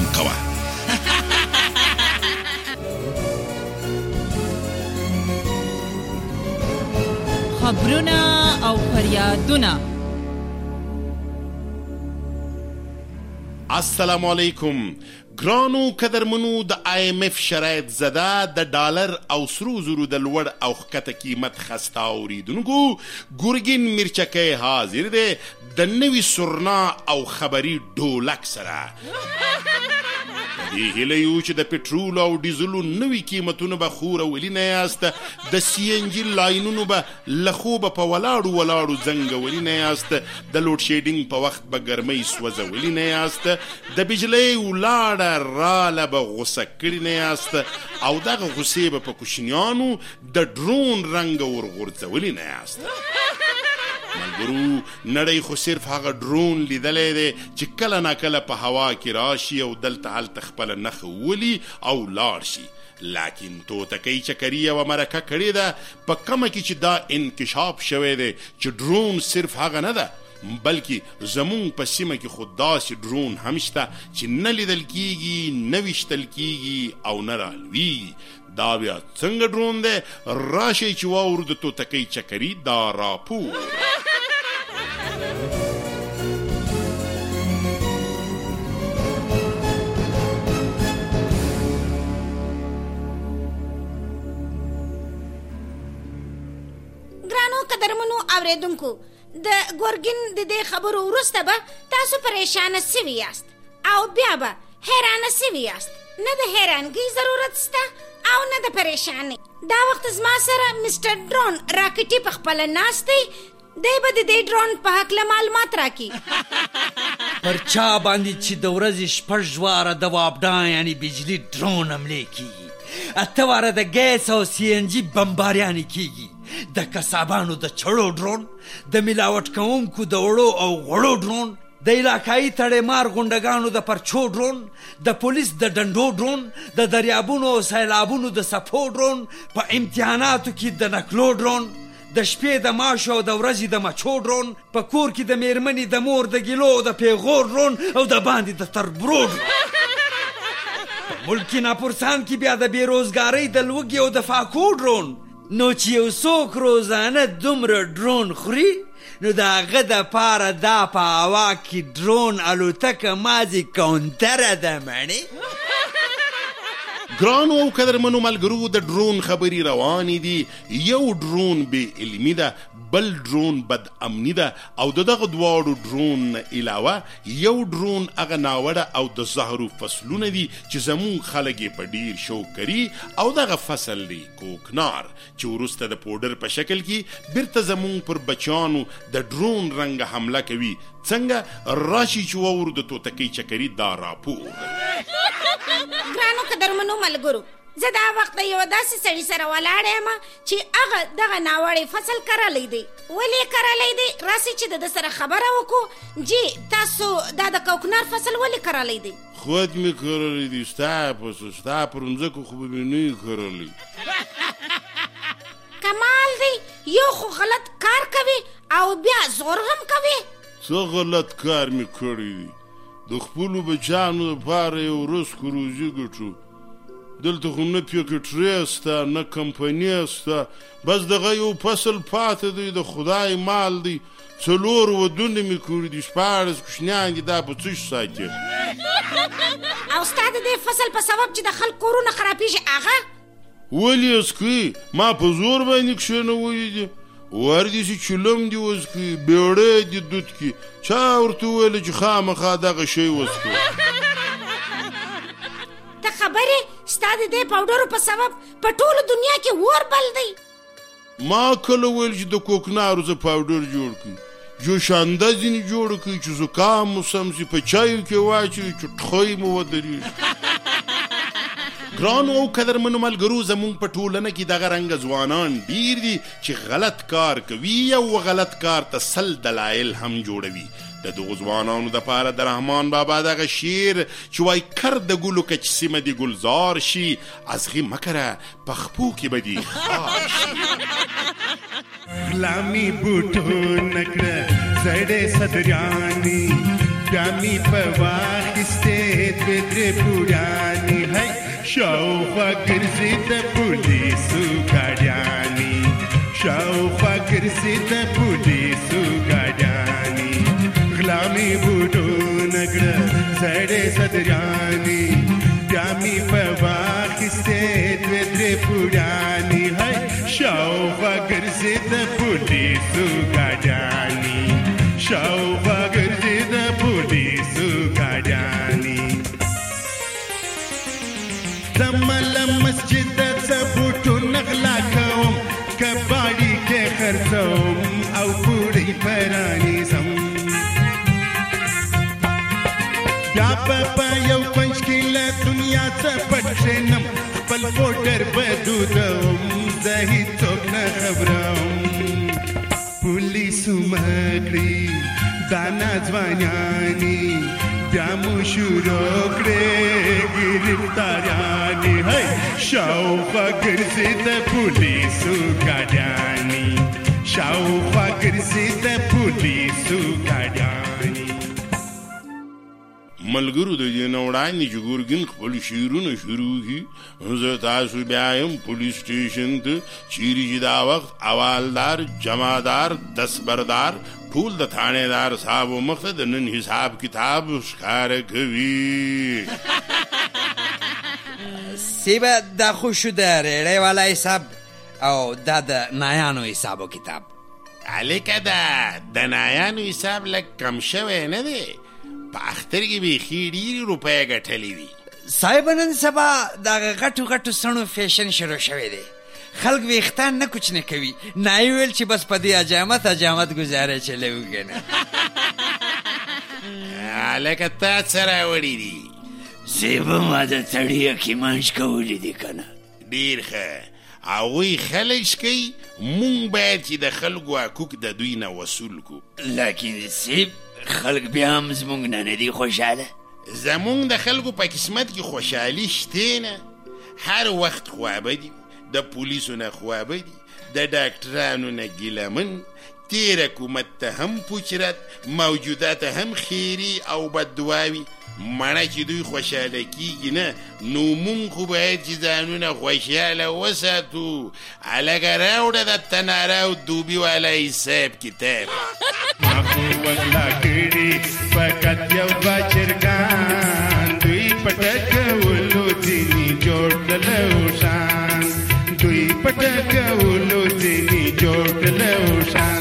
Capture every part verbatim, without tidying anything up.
کوه. خبرونه او فریادونه. السلام علیکم ګرانو قدرمنو. د آی ایم اف شرایط زده د ډالر او سرو زرو د لوړ او ښکته قیمت خسته اوریدونکو ګورګین میرچکی حاضر دی د نوي سورنا او خبري ډولک سره. دې هیله یو چې د پټرول او ډیزلو نوي قیمتونه به خورولي نه یاست. د سی ان جي لاینونو به له خوبه په ولاړو ولاړو زنګولي نه یاست. د لوډ شیډینګ په وخت به ګرمۍ سوځولي نه یاست. د بجلۍ ولاړه راله به غوسه کړي نه یاست. او دغه غوسې به په کوچنیانو د ډرون رنګ ورغورځولي نه یاست. ملګرو نړۍ خو صرف هغه ډرون لیدلی دی چې کله ناکله په هوا کې راشي او دلته هلته خپله نښه ولي او لاړ شي. لکن توتکۍ چکري یوه مرکه کړې ده په کمه کې چې دا انکشاف شوی دی چې ډرون صرف هغه نه ده بلکې زمونږ په سیمه کې خو داسې ډرون هم شته چې نه لیدل کیږي نه ویشتل کیږي او نه رالویږي. دا بیا څنګه ډرون دی؟ راشئ چې واورو د توتکۍ چکري دا راپور. ګرانو قدرمنو اوریدونکو د ګورګین د دې خبرو وروسته به تاسو پریشانه سوي یاست او بیا به حیرانه سوي یاست. نه د حیرانګۍ ضرورت شته او نه د پریشانۍ. دا وخت زما سره مسټر ډرون راکټي په خپله ناست دی. دی به د دې ډرون په هکله معلومات راکړي. پر چا باندې چې د ورځې شپږ واره د وابډا یعنی بجلي ډرون حملې کیږي، اته واره د ګیس او سی ان جي بمباریانې کیږي، د کسابانو د چړو ډرون، د ملاوټ کوونکو د وړو او غوړو ډرون، د علاقایي تړېمار غونډګانو د پرچو ډرون، د پولیس د ډنډو ډرون، د دریابونو او سیلابونو د څپو ډرون، په امتحاناتو کې د نکلو ډرون، د شپې د ماشو او د ورځې د مچو ډرون، په کور کې د میرمنې د مور د ګیلو او د پیغور ډرون او د باندې د تربرو ډرون. په ملک ناپورسان کې بیا د بېروزګارۍ د لوږې او د فاقو ډرون. نو چې یو څوک روزانه دومره ډرون خوري نو د هغه دپاره دا په هوا کې ډرون الوتکه مازې کونتره ده مڼې. ګرانو او قدرمنو ملګرو د ډرون خبرې روانې دي. یو ډرون بې علمي ده، بل ډرون بد امني ده او د دغه دواړو ډرون نه علاوه یو ډرون هغه ناوړه او د زهرو فصلونه دي چې زمونږ خلک یې په ډیر شوق کوي او دغه فصل دی کوکنار چې وروسته د پوډر په شکل کې بیرته زمونږ پر بچیانو د ډرون رنګه حمله کوي. څنګه؟ راشي چې واورو د توتکۍ چکري دا راپور. ګرانو قدرمنو ملګرو، زه دا وخت د یوه داسې سړي سره ولاړه یم چې هغه دغه ناوړی فصل کرلی دی. ولې کرلی دی؟ راسئ چې د ده سره خبره وکړو. جی تاسو دا د کوکنار فصل ولې کرلی دی؟ خود مې کرلی دی، ستا په ستا پر مځکو خو به مې نه کرلی. کمال دی، یو خو غلط کار کوي او بیا زور هم کوي. څه غلط کار مې کړی دی؟ د خپلو بچیانو دپاره یو رزق روزي ګټو. دلته خو نه پیکټري سته نه کمپني سته، بس دغه یو فصل پاته دی، د خدای مال دی. څلور ودونه مې کړي دي، شپاړس کوچنیان دي، دا په څه شي ساتي؟ او ستا د دې فصل په سبب چې د خلک کورونه خرابېږي هغه ولې اسکوي؟ ما په زور باندې کښېنولی دي. وردی چې چلم دی وسکي، بیړۍ دي دود کی. چا ورته ویله چې خامخا دغه شی وسکي؟ ته خبرې ستا د دې پاوډرو په سبب په ټوله دنیا کې اور بل دی. ما کله ویل چې د کوکنارو زه پاوډر جوړ کړي، جوشانده ځینې جوړ کړي چې زکام مو سم سي، په چایو کې واچوي چې ټخۍ مو ودرېږي. ګرانو او قدرمنو ملګرو، زمونږ په ټولنه کې دغه رنګه ځوانان ډیر دي چې غلط کار کوي او غلط کار ته سل دلایل هم جوړوي. د دغو ځوانانو دپاره د رحمان بابا دغه شعر چې وایي کر د ګلو که چې سیمه دې ګلزار شي، ازغي مکره په خپو کې به دې خار شي. غلامي بوټو نکړه زړې صدریانې بیا می په واخیستې دوې درې پوړیانې هی شاوخوا ګرځي د پولیسو ګاډیانې شاوخوا ګرځي د پولیسو ګاډیانې غلا مې بوټونه کړه سړې صدریانې بیا مې په واخیستې دوې درې پوړیانې هی شاوخوا ګرځي د پولیسو ګاډیانې شاوخوا ګرځي د پولیسو ګاډیانې زمله مسجد د څه بوټونه غلا کوم کباړي کې خرڅوم او پوړۍ پرانیزم بیا به په یو کونج کې له دنیا څه پټ کښېنم خپل موټر به دودوم زه هېڅوک نه خبروم پولیسو مکړي دا ناځوانیانې بیا مو شروع کړې ګرفتاریانې هی شاوخوا ګرځي د پولیسو ګاډیانې شاوخوا ګرځي د پولیسو ګاډیانې ملګرو د دې نه وړاندې چې ګورګین خپل شعرونه شروع کړي زه تاسو بیا یم پولیس سټیشن ته چیرې چې دا وخت اولدار جمعدار دستبردار ټول د تھانېدار صاحب مخ ته د نن حساب کتاب ښکاره کوي سیبه دا خو شو د ریړۍ والا حساب او دا د نایانو حساب و کتاب هلکه دا د نایانو حساب لږ کم شوی نه دی په اختر کې بیخي ډېرې روپۍ ګټلې وي صاحب نن سبا دغه غټو غټو سڼو فیشن شروع شوی دی خلق ویښتان نه کوچنی کوي نایي ویل چې بس په دې حجامت حجامت ګزاره چلوي که نه هلکه تا څه راوړي دي صاحب ما د تړي حکیمان شکولي دي که نه ډېر ښه هغوی خلک شکوي مونږ باید چې د خلکو حقوق د دوی نه وصول کړو لکن صاحب خلق بیا هم زمونږ نه نه دي خوشحاله زمونږ د خلکو په قسمت کې خوشحالي شته نه هر وخت خوابه دي د پولیسو نه خوابه دي د ډاکټرانو نه ګیلمن تیر حکومت ته هم پوچرت موجودات هم خیري او بددعاوي مړه چې دوی خوشحاله کیږي نه نو مونږ خو باید چې ځانونه خوشحاله وساتو هلکه راوړه د تناره او دوبي والا حساب کتاب ما خو وغلا کړي فقط یو دوه چرګان دوی پټه کولو ځینې جوړ کړلو شان دوی پټه کولو ځینې جوړ کړلو شان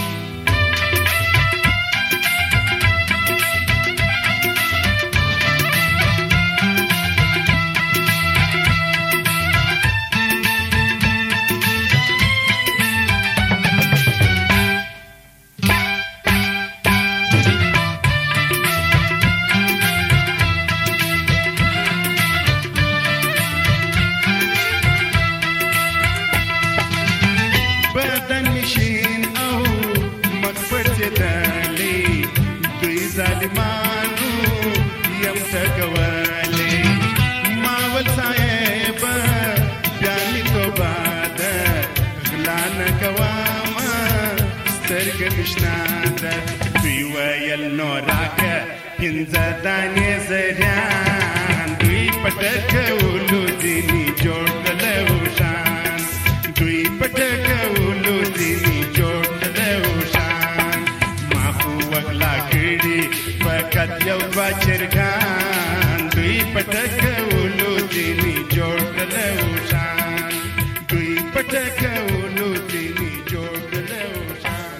ظالمانو یم ټکوالې ما ول صاحب بیا مې توبه ده غلا نه کوم سترګې مې شنه ده دوی ویل نو راکه پنځه دانې زریان دوی پټه کولو ځینې جوړ کړلو شان دوی پټه کولو ځینې جوړ کړلو شان ما خو وغلا کړي فقط یو دوه چرګان دوی پټه کولو ځینې جوړ کړلو شان دوی پټه کولو ځینې جوړ کړلو شان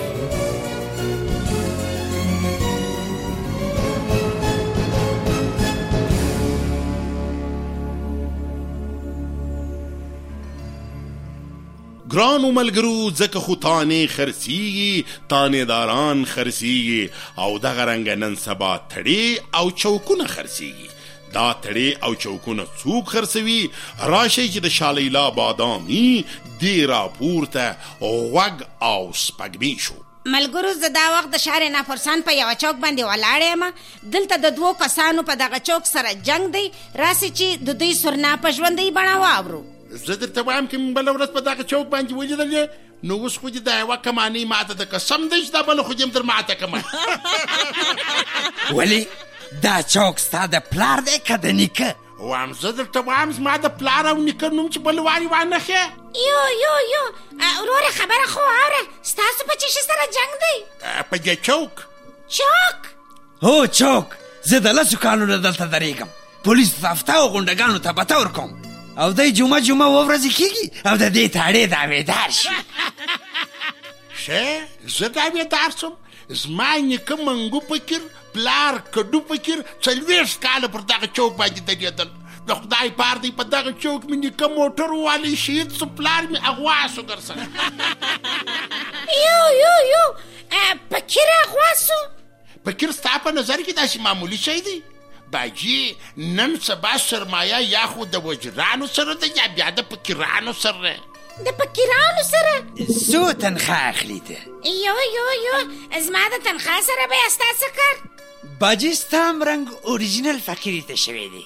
ګرانو ملګرو ځکه خو تانې خرڅیږي تانېداران خرڅیږي او دغه رنګه نن سبا تړې او چوکونه خرڅیږي دا تړې او چوکونه څوک خرڅوي راشئ چې د شالیلا بادامي دې راپورته غوږ او سپږمې شو ملګرو زه دا وخت د ښار ناپرسان په یوه چوک باندې ولاړه یم دلته د دوو کسانو په دغه چوک سره جنګ دی راسئ چې د دوی سورنا په ژوندۍ بڼه واورو زه درته وایم که بله ورځ په دغه چوک باندې ولیدل نو اوس خو دې دا یوه کمانۍ ماته د قسم دی چې دا بله خو دې هم در ماته کمه. ولې دا چوک ستا د پلار دی که د نیکه؟ وایم زه درته وایم زما د پلار او نیکه نوم چې بل وارې وانخې. یو یو یو وروره خبره خو واوره، ستاسو په چیشي سره جنګ دی؟ په دې چوک. چوک؟ هو چوک. زه د لسو کالو نه دلته درېږم. پولیسو ته افته او غونډګانو ته پته ورکوم او دی جمعه جمعه اوه ورځې کېږي او د دې تاړې دعوېدار شي. ښه زه دعوېدار شم؟ زما نیکه منګو فکر، پلار کډو فکر څلوېښت کاله پر دغه چوک باندې درېدل. د خدای پار دی په دغه چوک مې نیکه موټر ووالی شهید سو، پلار مې اغوا سو ګرسنه. یو یو یو فکر اغوا سو؟ فکر ستا په نظر کې داسې معمولي شی دی؟ باجي نن سبا سرمایه یا خو د وجرانو سره ده یا بیا د فکرانو سره. د فکرانو سره؟ څو تنخواه اخلي ته؟ یو یو یو زما د تنخواه سره به ستا څه کار؟ باجي ستا هم رنګ اوریجنل فقیري ته شوی دی.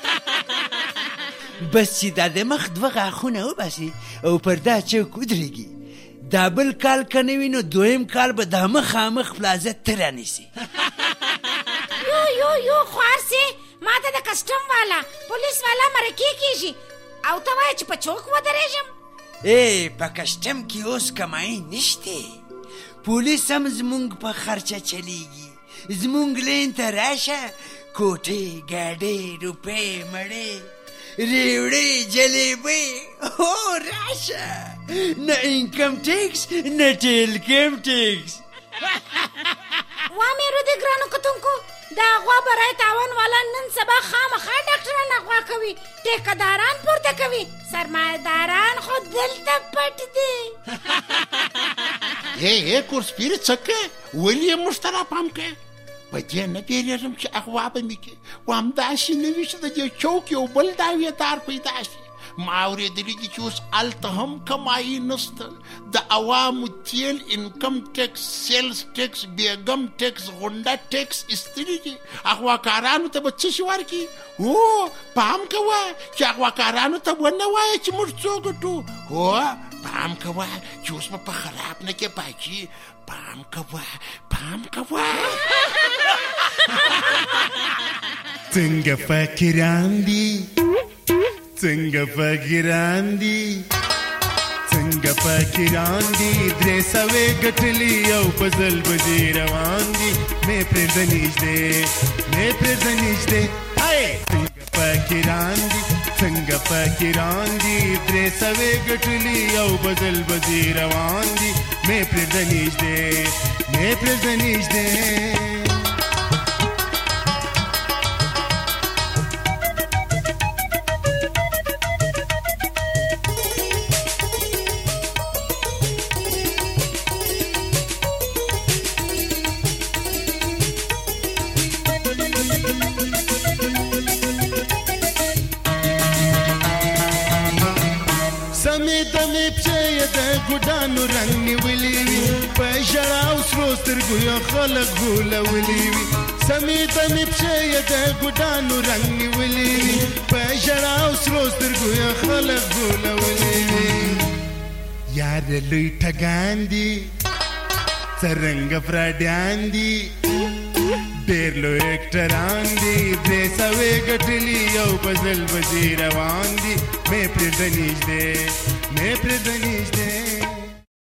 بس چې دا د مخ دوه غاښونه وباسي او پر دا چوک ودرېږي، دا بل کال که نه وي نو دویم کال به دا مخامخ پلازه ته رانیسي. یو یو یو خوار سي ما ته د کسټم والا پولیس والا مرکې کېږي او ته وایې چې په چوک ودرېږم. ای په کسټم کې اوس کمایي نشته، پولیس هم زمونږ په خرچه چلیږي. زمونږ لین ته راشه، کوټې ګاډۍ روپۍ مړې ریوړې جلیبۍ هو راشه، نه انکم ټیکس نه ټیلکم ټیکس. وا مېرو دې ګرانو کتونکو، دا غوا برای تاوان والا نن سبا خامخا ډاکټران اغوا کوي، ټیکهداران پورته کوي، سرمایهداران خو دلته پټ دي. هی هی کورسپیرې څه کوې؟ ولې یې موږ ته راپام کوې؟ په دې نه بیرېږم چې اغوا به مې کړي، و همداسې نه وي چې د دې چوک یو بل دعوېدار پیدا شي. ما اورېدلي دي چې اوس هلته هم کمایي نشته، د عوامو تیل، انکم ټیکس، سیلز ټیکس، بیګم ټیکس، غونډه ټیکس ایستلي دي. اغواکارانو ته به څه شي ورکړي؟ هو پام کوه چې اغواکارانو ته ونه وایه چې موږ څو ګټو. هو پام کوه چې اوس به په خراب نه کې باجي. پام کوه پام کوه. څنګه فقیران دي، څنګه فقیران دي، څنګه فقیران دي، درې سوې ګټلي او په ځل بجې روان دي. مې پرېږده نږدې، مې پرېږده نږدې. څنګه فقیران دي، څنګه فقیران دي، درې سوې ګټلي او په ځل بجې روان دي. مې پرېږده نږدې، مې پرېږده نږدې. سمې دمې پښې یې د ګوډانو رنګ نیولي وي، په ژړا او سرو سترګو یې خلک غولولي وي. سمې دمې پښې یې د ګوډانو رنګ نیولي وي، په ژړا او سرو سترګو یې خلک غولولي وي. یاره لوی ټګان دي، څرنګه فراډیان دي، ډېر لوی اکټران دي، درې سوې ګټلي او په ځل بجې روان دي. مې پرېږده نږدې، مې پرېږده نږدې.